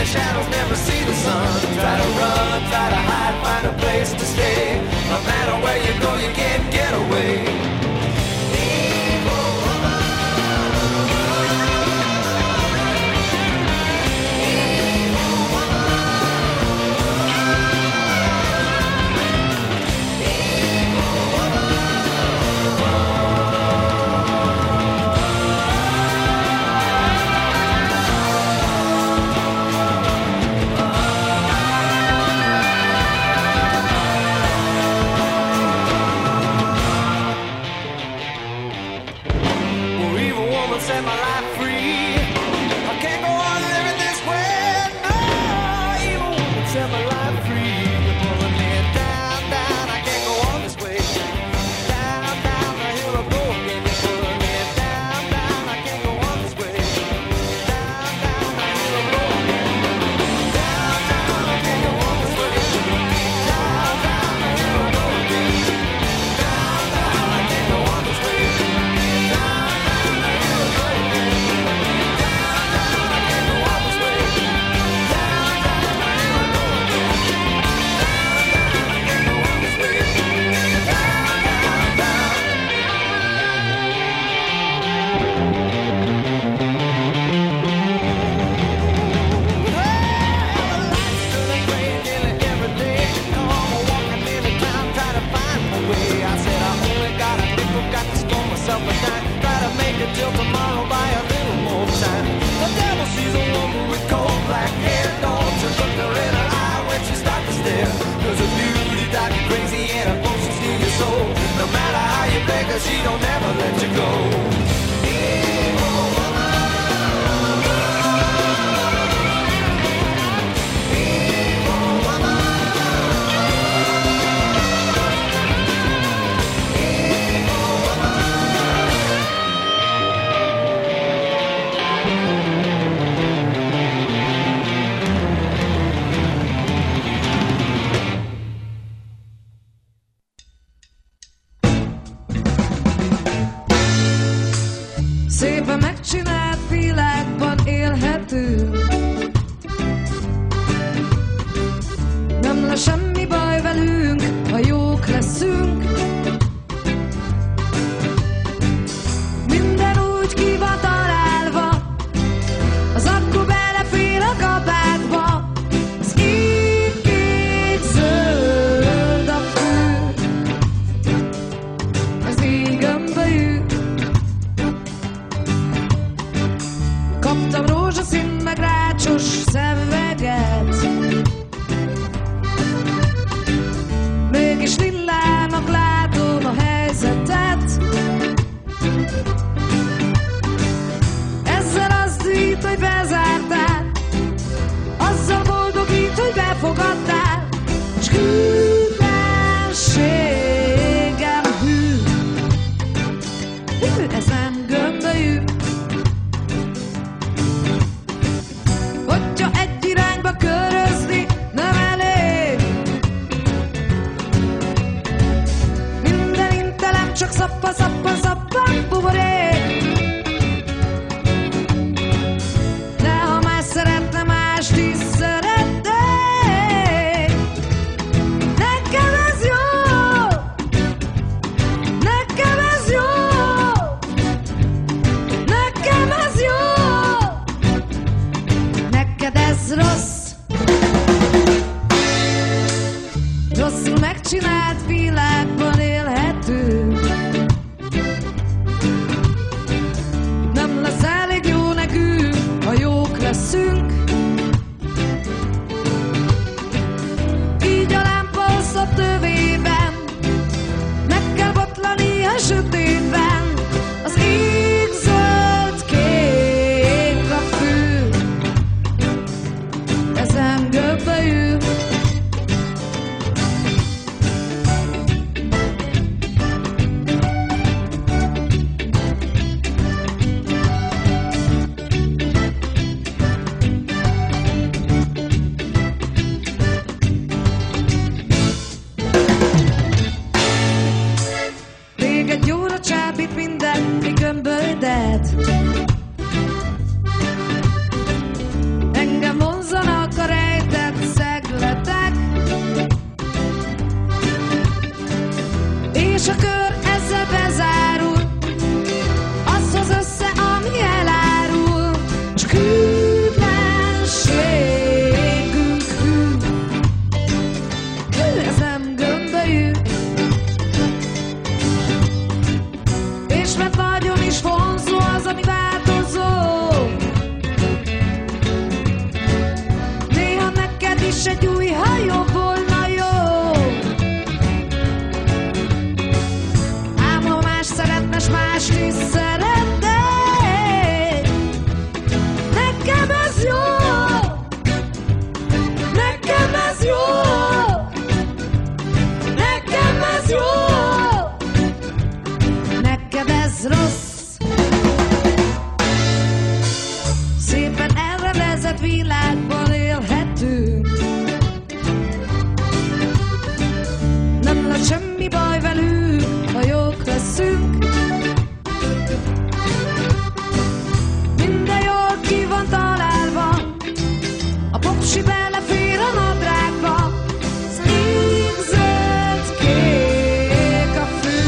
shadows never see the sun. Try to run, try to hide, find a place to stay. No matter where you go, you can't get away. Set my life free. I can't go on living this way. No, evil woman set my life free. You're pulling me down, down. I can't go on this way. Down, down, the hill I go again. You're pulling me down, down. I can't go on this way. Down, down, the hill I go again. Down, down, I can't go on this way. Down, down, the hill I go again. Down, down, I can't go on this way. Till tomorrow by a little more time. The devil sees a woman with cold black hair. Don't you look her in her eye when she starts to stare. Cause her beauty drives you crazy and her emotions steal your soul. No matter how you beg her, she don't ever let you go. Evil woman. Evil woman. Szépen megcsinált világban élhetünk. Nem lesz semmi baj velünk, ha jók leszünk. Minden úgy ki van találva, az akku belefér a kabátba. Az ég kék zöld a fű, az ég ömbölyű. Kaptam rózsaszín meg rácsos szemüveget, mégis lillának látom a helyzetet. Ezzel azt dühít, hogy bezártál, azzal boldogít, hogy befogadtál, s hűvösségem hű, ez nem gömbölyű. Hogyha egy irányba körözni nem elég, minden intelem csak szappa, szappa, szappa, buborék. De ha más szeretne, mást is szeretnék. Nekem ez jó, nekem ez jó, nekem ez jó. Neked ez rossz. Rosszul megcsinált világban élhetünk. Nem lesz elég jó nekünk, ha jók leszünk. Így a lámpa hossza tövében meg kell botlani a sötétben. Az ég zöld kék a fű, ezen gömbölyű. baj velünk, ha jók leszünk. Minden jól ki van találva, a popsi belefér a nadrágba. Szín zöld kék a fű,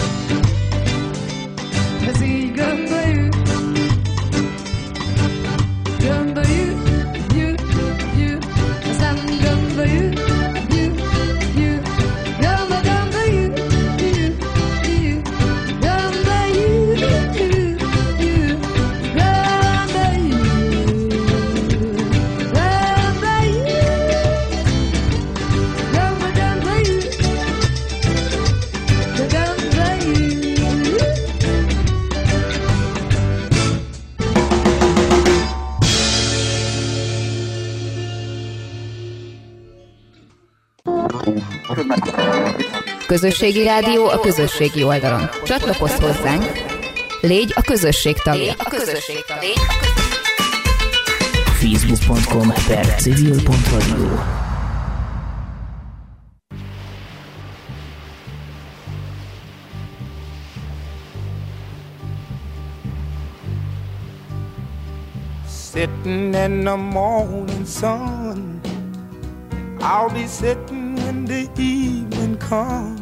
ez így gondoljuk. Gondoljuk, jük, jük, ez nem gondoljuk. Közösségi rádió a közösségi oldalon. Csatlakozz hozzánk, légy a közösség tagja. Facebook.com/civil.radio. Sitting in the morning sun, I'll be sitting when the evening comes,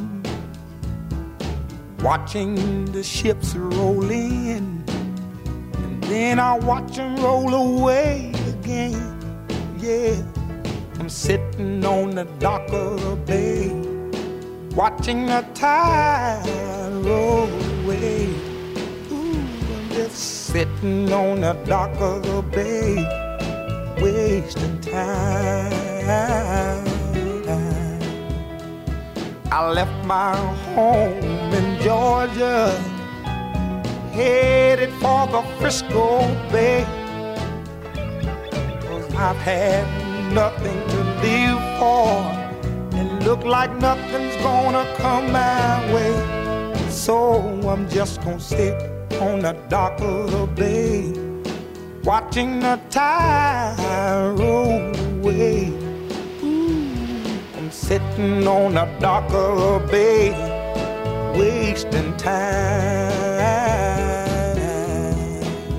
watching the ships roll in, and then I'll watch them roll away again. Yeah, I'm sitting on the dock of the bay, watching the tide roll away. Ooh, I'm just sitting on the dock of the bay, wasting time. I left my home in Georgia, headed for the Frisco Bay, 'cause I've had nothing to live for, and look like nothing's gonna come my way. So I'm just gonna sit on the dock of the bay, watching the tide roll away. Sitting on the dock of the bay, wasting time.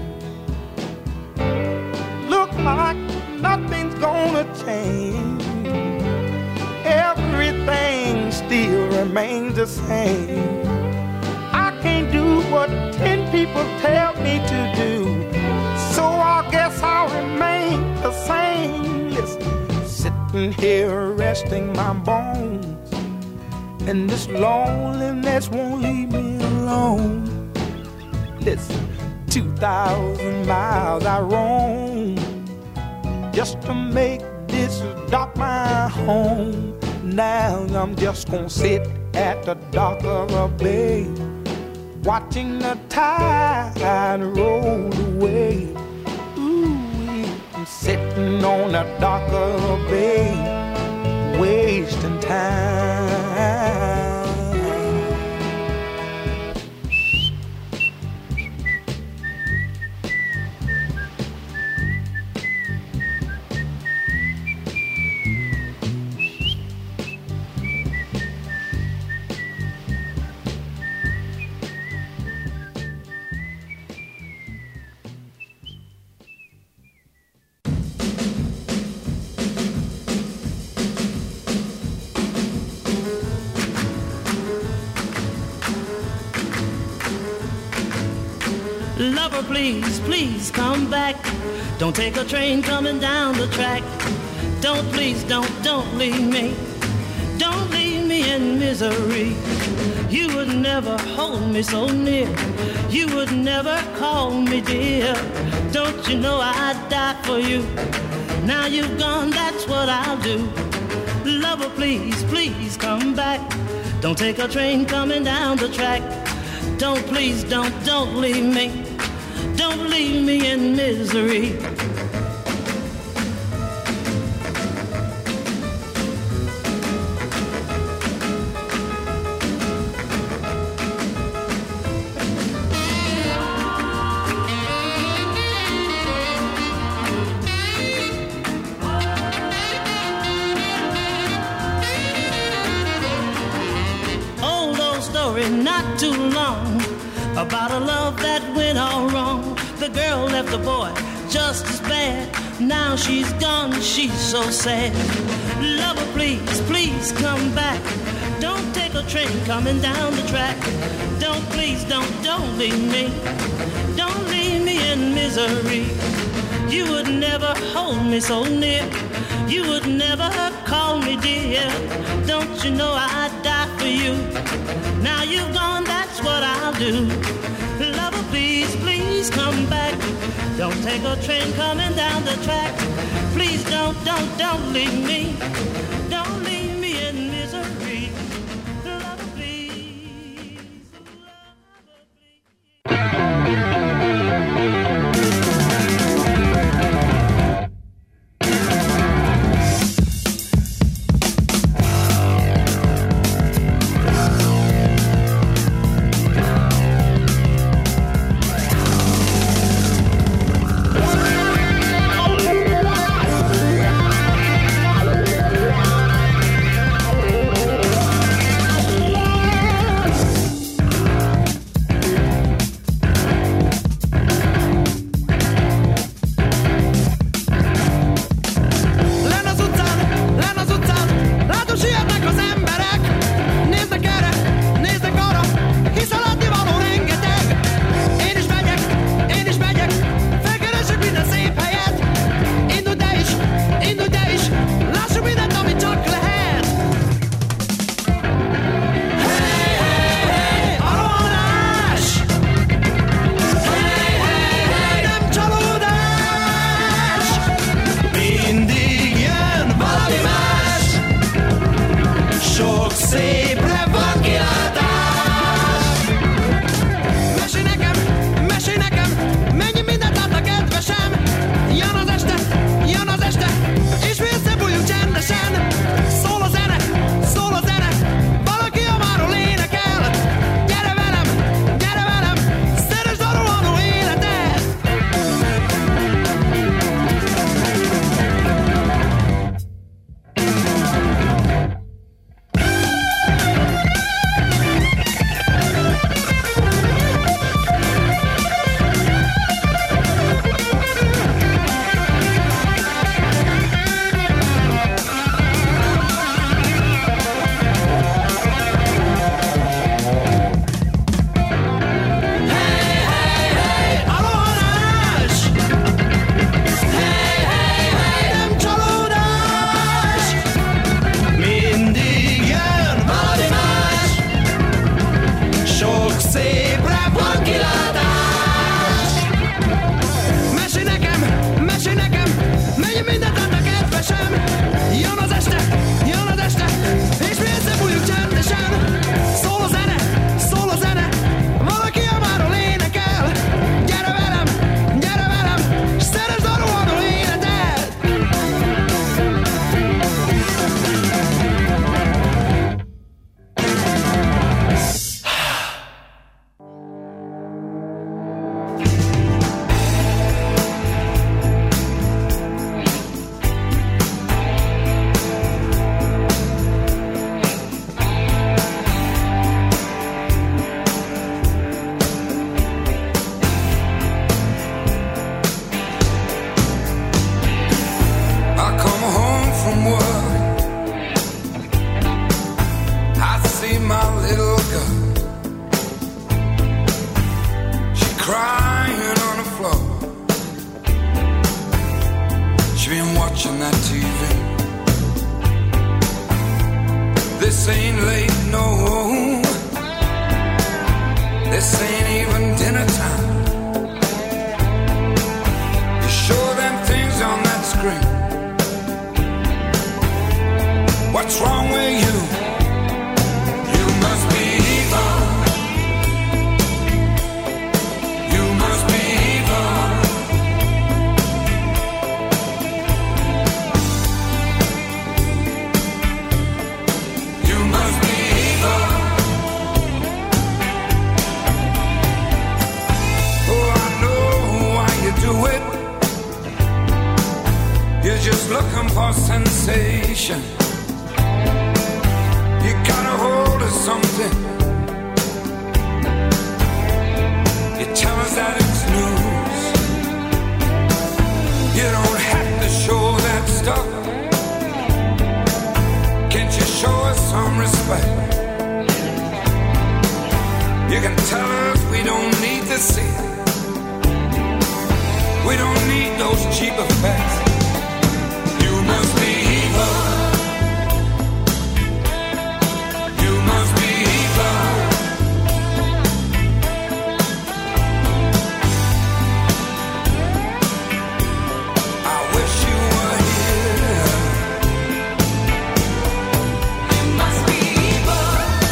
Look like nothing's gonna change, everything still remains the same. I can't do what 10 people tell me to do, so I guess I'll remain the same. Listen, sitting here resting my bones, and this loneliness won't leave me alone. Listen, 2,000 miles I roam just to make this dock my home. Now I'm just gonna sit at the dock of a bay, watching the tide roll away. Sitting on the dock of a bay, wasting time. Lover, please, please come back. Don't take a train coming down the track. Don't, please, don't leave me. Don't leave me in misery. You would never hold me so near. You would never call me dear. Don't you know I'd die for you? Now you've gone, that's what I'll do. Lover, please, please come back. Don't take a train coming down the track. Don't, please, don't leave me. Don't leave me in misery. Oh, story not too long about a love that went all wrong. The girl left the boy just as bad. Now she's gone, she's so sad. Lover, please, please come back. Don't take a train coming down the track. Don't, please, don't leave me. Don't leave me in misery. You would never hold me so near. You would never call me dear. Don't you know I'd die for you? Now you've gone, that's what I'll do. Lover, please, please come back. Don't take a train coming down the track. Please don't leave me. Don't leave me in misery. Lover, please. Lover, please. You got a hold of something news that it's news. You don't have to show that stuff. Can't you show us some respect? You can tell us we don't need to see it. We don't need those cheap effects. You must be evil. You must be evil. I wish you were here. You must be evil.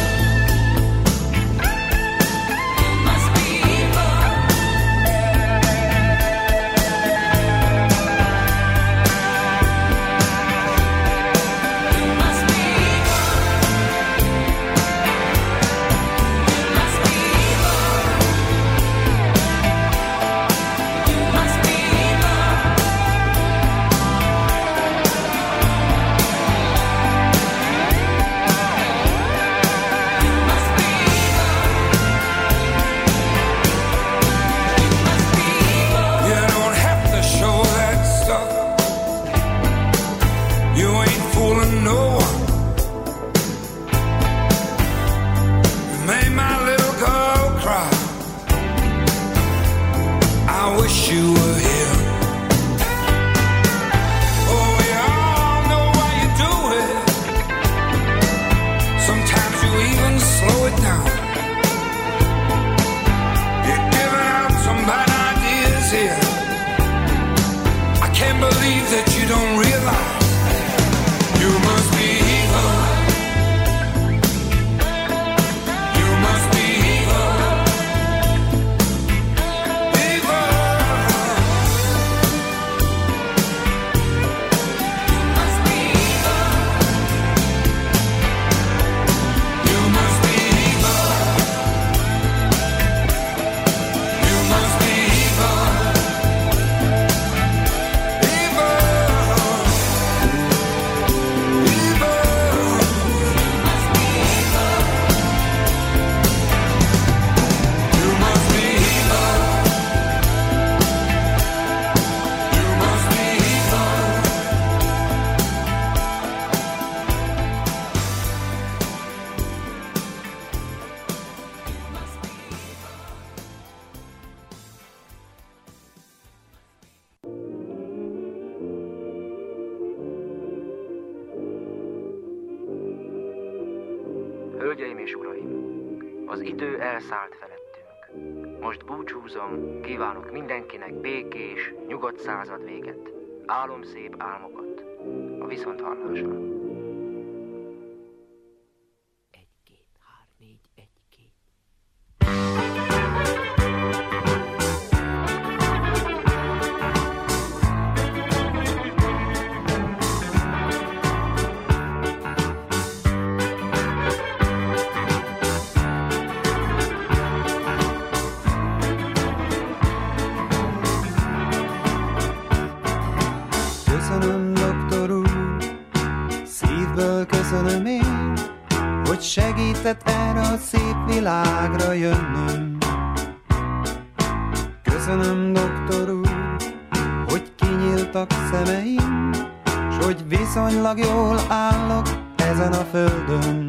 You must be evil. Hölgyeim és uraim, az idő elszállt felettünk. Most búcsúzom, kívánok mindenkinek békés, nyugodt század véget. Álomszép álmokat. A viszonthallásra. 1, 2, 3, 4, 1, 2. Köszönöm, doktor úr, szívből köszönöm én, hogy segített erre a szép világra jönnöm. Köszönöm, doktor úr, hogy kinyíltak szemeim, s hogy viszonylag jól állok ezen a földön.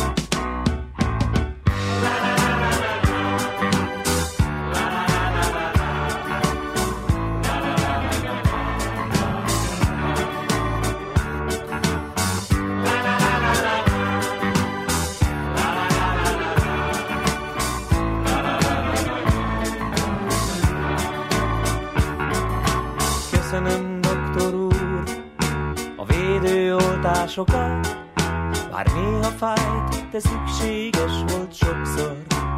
Köszönöm, doktor úr, a védőoltásokat, bár néha fájt, de szükséges volt sokszor.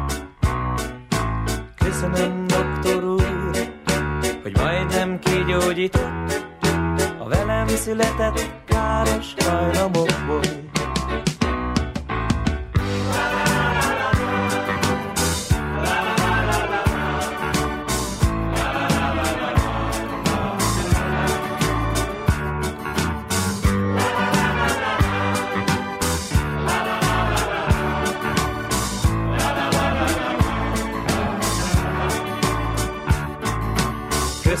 Köszönöm, doktor úr, hogy majdnem kigyógyított a velem született káros hajlamokból.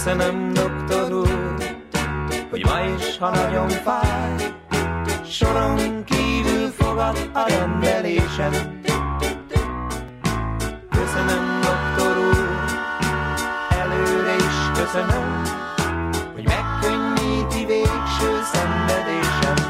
Köszönöm, doktor úr, hogy ma is, ha nagyon fáj, soron kívül fogad a rendelésem. Köszönöm, doktor úr, előre is köszönöm, hogy megkönnyíti végső szenvedésem.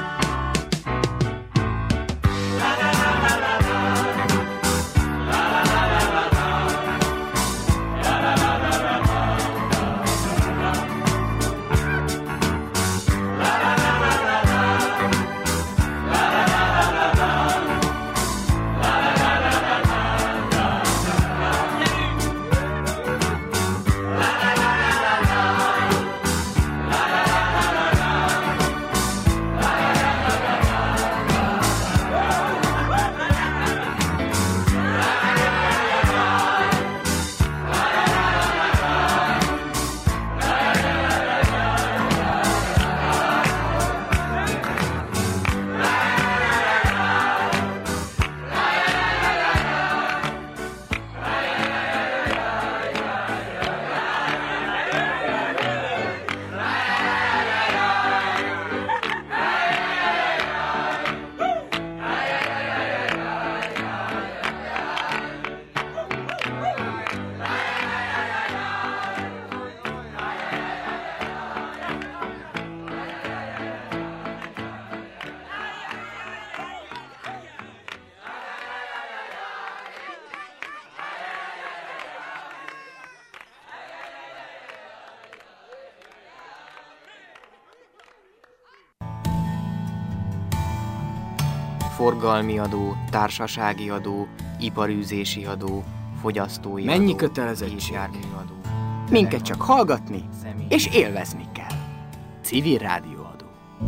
Forgalmi adó, társasági adó, iparűzési adó, fogyasztói adó. Mennyi kötelezettség? Járműadó. Minket csak hallgatni és élvezni kell. Civil rádióadó.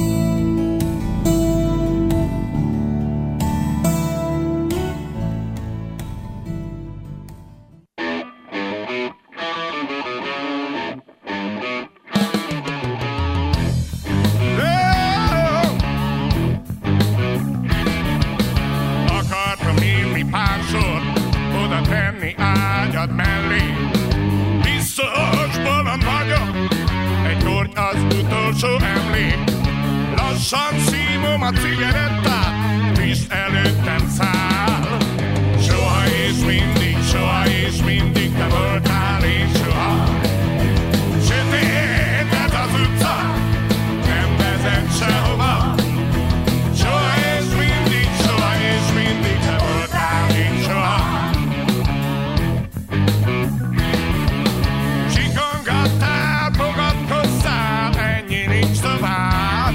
Lassan szívom a cigarettát, Kriszt előttem száll. Soha és mindig te voltál, és soha. Sötét ez az utca, nem vezet sehova. Soha és mindig te voltál, és soha. Csikongattál, fogadkozzál, ennyi nincs tovább.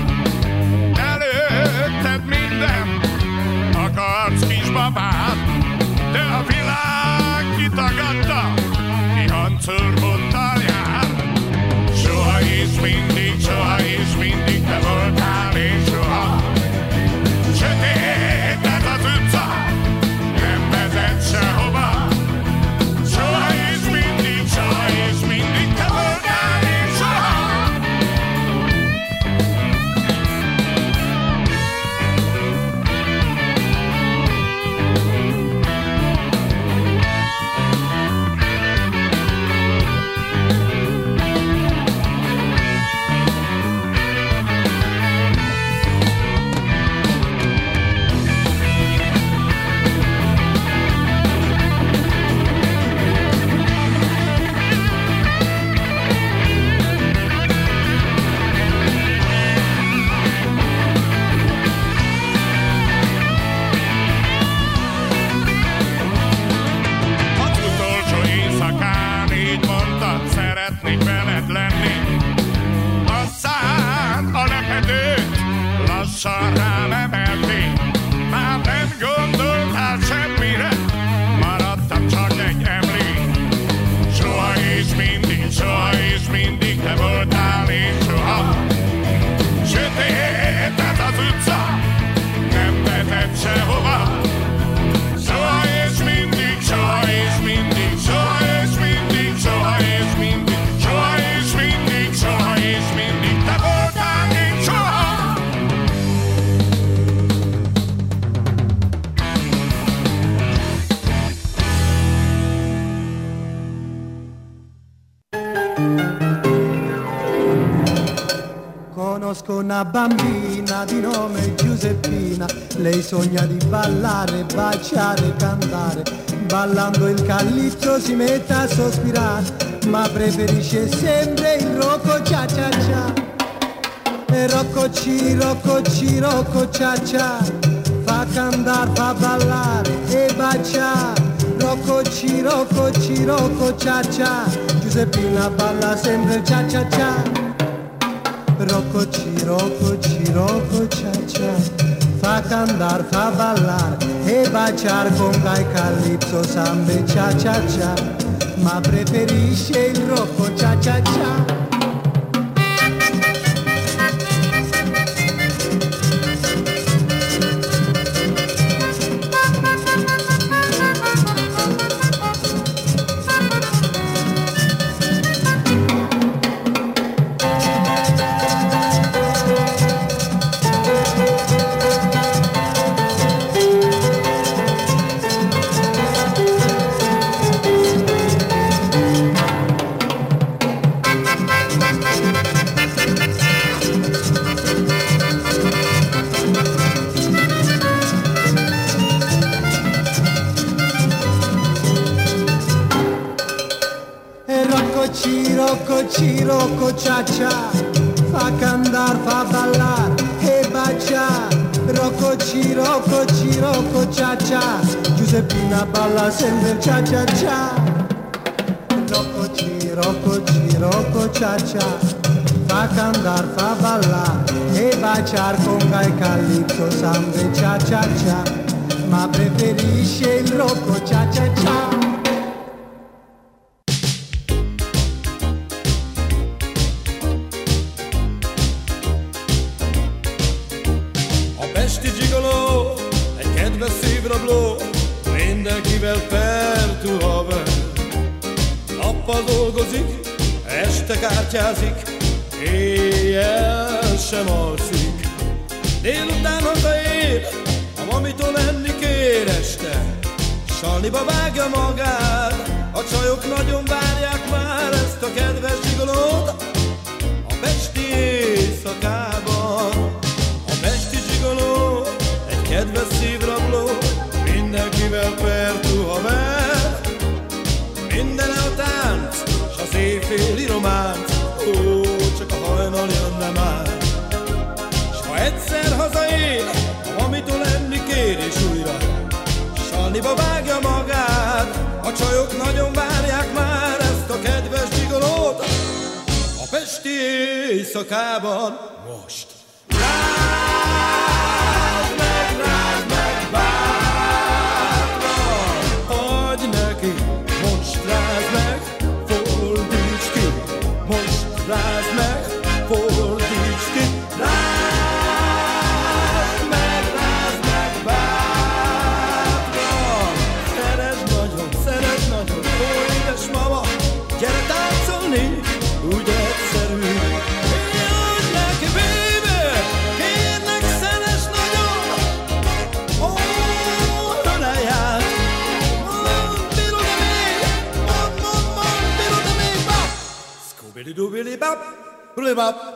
Akarsz kisbabát, de a világ kitagadta, ki hancurbonttal jár. Soha és mindig te voltál, és soha. Sötét ez az utca, nem vezet sehova. Soha és mindig te voltál, és soha. Szeretnék veled lenni, aztán a lepedőt lassan rám emelték. Már nem gondoltál semmire, maradtam csak egy emlék. Soha és mindig te voltál, és soha. Sötét ez az utca, nem vezet sehova. Soha és mindig, soha és mindig, soha és mindig, soha és mindig, soha és mindig, soha és mindig te voltál, én soha. Conosco una bambina di nome Giuseppina, lei sogna di ballare, baciare, cantare. Ballando il calypso si mette a sospirare, ma preferisce sempre il rocco cia cia cia. E rocco ci, rocco ci, rocco cia cia, fa cantare, fa ballare e baciare. Rocco ci, rocco ci, rocco cia cia, Giuseppina balla sempre cia cia cia. Rocco ci, rocco ci, rocco cia cia, fa cantare, fa ballare e baciare con gai calypso sambe cia cia cia, ma preferisce il rocco cia cia cia. Rocco cia cia, fa cantare, fa ballare e baciare. Rocco ci, rocco ci, rocco cia cia, Giuseppina balla sempre cia cia cia. Rocco ci, rocco ci, rocco cia cia, fa cantare, fa ballare e baciare con gai calypso sempre cia cia cia, ma preferisce il rocco cia cia cia. Mindenkivel pertú haver, nappal dolgozik, este kártyázik, éjjel sem alszik. Délután hazaér, a mamitól enni kér este, salniba vágja magát, a csajok nagyon várják már ezt a kedves zsigolót a pesti éjszakában. A pesti zsigoló egy kedves szívrabló, mindenkivel pertú haver, mindene a tánc, s az éjféli románc, ó, csak a hajnal jönne már. S ha egyszer hazaér, amitől enni kér és újra, salniba vágja magát, a csajok nagyon várják már ezt a kedves zsigolót a pesti éjszakában most. Rázd meg, fordíts ki, rázd meg bátran. Szeretd nagyon, ó édes mama, gyere táncolni, úgy egyszerű. Úgy neki, baby, kérlek szeress nagyon, ó, ölelj, birod-e még, birod-e még, bap. Scooby-Doo-Billy-Bop, Billy-Bop.